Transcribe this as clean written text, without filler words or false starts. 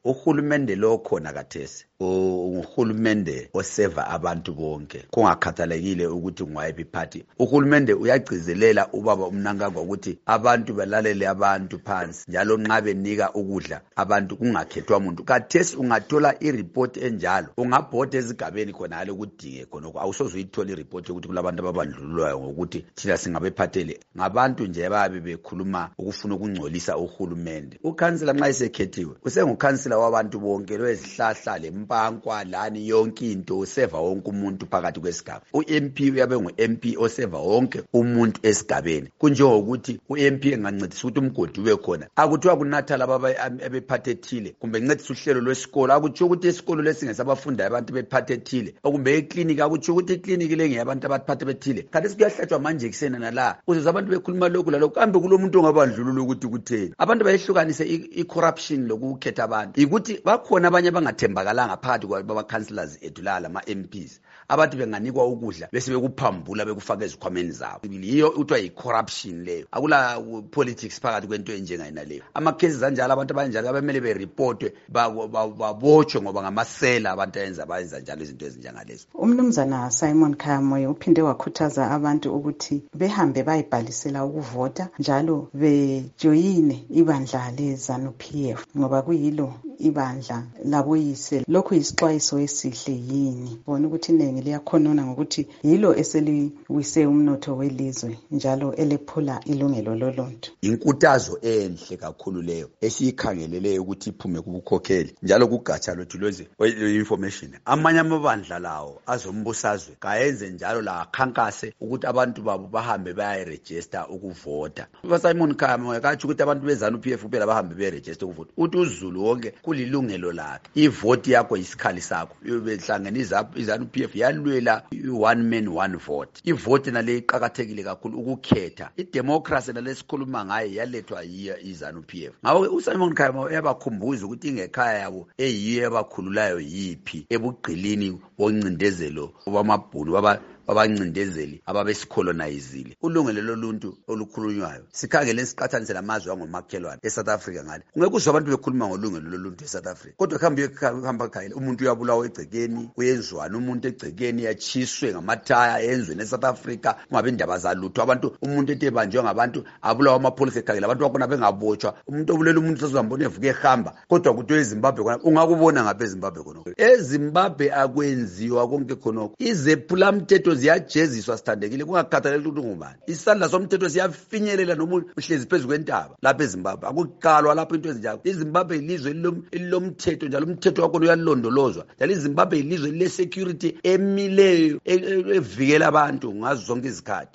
Uhulumende lo khona kathesi uhulumende oseva abantu bonke kungakhathalekile ukuthi ngwayiphi party. Uhulumende uyagcizelela ubaba uMnangagwa ukuthi abantu balalele abantu phansi njalo nxa benika ukudla abantu kungakhethwa umuntu. Kathesi ungathola ireport enjalo ungabhoda ezigabeni khonale ukudinge khonoko awusoze uyithola ireport ukuthi kulabantu ababandlululwayo ngokuthi thina singabephathele ngabantu nje babe bekhuluma ukufuna ukungcolisa uhulumende. Ukhansila nxa esekhethiwe usengukhansila wabantu bonke lwezihlahla lempankwa lani yonke into useva wonke umuntu phakathi kwesigaba. uMP uyabe nguMP oseva wonke umuntu esigabeni kunjengokuthi uMP engancedisa ukuthi umgodi ube khona akuthiwa kunatha laba abephathethile kumbe ncedisa uhlelo lwesikolo akutsho ukuthi isikolo lesingesabafundi abantu bephathethile okumbe eklinika akutsho ukuthi iklinika lengeyabantu abaphathethile. Kanti sikuyahlatshwa manje kusena nala uze abantu bekhuluma lokhu lalokhu kambe kulomuntu ongabandlulula ukuthi kutheni abantu bayehlukanise i-corruption lokukhetha abantu ikuthi bakhona abanye abangathembakalanga phakathi kwaba-councillors ethu la lama-MPs abathi benganikwa ukudla bese bekuphambula bekufaka ezikhwameni zabo. Yiyo uthiwa yi-corruption leyo, akula politics phakathi kwento enjengayina leyo. Ama-cases anjalo abantu abanjalo abamele bereportwe babotshwe ngoba ngamasela abantu bayenza njalo izinto ezinjengalezo. Umnumzana Simon Khaya uphinde wakhuthaza abantu ukuthi behambe bayibhalisela ukuvota njalo bejoyine ibandla leZANU-PF ngoba kuyilo ibandla laboyise. Lokhu yisixwayiso esihle yini? Bona ukuthi iningi liyakhonona ngokuthi yilo eseliwise umnotho welizwe njalo elephula ilungelo loluntu. Inkuthazo enhle kakhulu leyo esiyikhangeleleyo ukuthi iphume kubukhokheli njalo kugatsha lwethu lweze-information. Amanye amabandla lawo azombusazwe kayenze njalo la akhankase ukuthi abantu babo bahambe bayaregister ukuvota. Simon Khaya kathi ukuthi abantu beZANU-PF kuphela bahambe beregister ukuvota. Uthi uZulu wonke kulilungelo lakhe. Ivoti yakho isikhali sakho. Behlangene iZANU-PF yalwela one man one vote. Ivoti nale iqhakathekile kakhulu ukukhetha. Idemocracy nalesikhuluma ngayo yalethwa iZANU-PF. Ngawe uSimon Khaya uyabakhumbuza ukuthi ingekhaya yabo eyiyo abakhululayo yiphi ebugqilini boncindezelo obamabhunu babancindezeli ababesicolonizile. Ulungelo loluntu olukhulunywayo sikhangele siqathanise lamazwe angomakhelwane eSouth Africa ngale ungeke uzwe abantu bekhuluma ngolungelo loluntu eSouth Africa kodwa hamba khayela umuntu uyabulawa egcekeni uyenzwana umuntu egcekeni yatshiswe ngamathaya yenzweni eSouth Africa kungabe indaba zalutho abantu umuntu ethe banjwe ngabantu abulawa amapholisa ekhangela abantu bakona bengabotshwa umuntu obulela umuntu sezambona evuka ehamba kodwa kuthi eZimbabwe khona ungakubona ngapha eZimbabwe khona eZimbabwe akwenziwa konke khonoko izephula mthetho ziyajeziswa sithandekile kungakhathaleli ukuthi ngubani. Isandla somthetho siyafinyelela noma uhlezi phezulu kwentaba lapha eZimbabwe akuqalwa lapho into ezinjalo. iZimbabwe ilizwe elilomthetho njalo umthetho wakho uyalondolozwa njalo iZimbabwe ilizwe le security emileyo evikela abantu ngazo zonke izikhathi.